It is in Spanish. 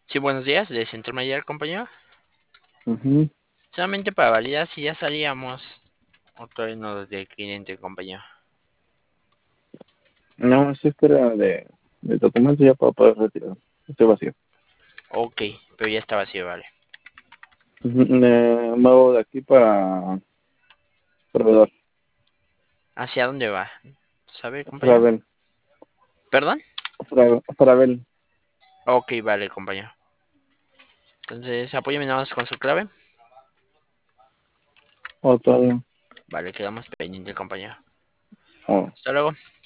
Sí, buenos días, de Centro Mayor, compañero. Ujú. Solamente para validar si ya salíamos o todavía no de cliente, compañero. No, sí espera de documentos ya para poder retirar. Estoy vacío. Ok, pero ya está vacío, vale. Ujú. Me muevo de aquí para proveedor. ¿Hacia dónde va? ¿Sabe, compañero? Fravel. ¿Perdón? Fravel. Ok, vale, compañero. Entonces, apóyeme nada más con su clave. O todavía. Vale, quedamos pendiente, compañero. O Hasta luego.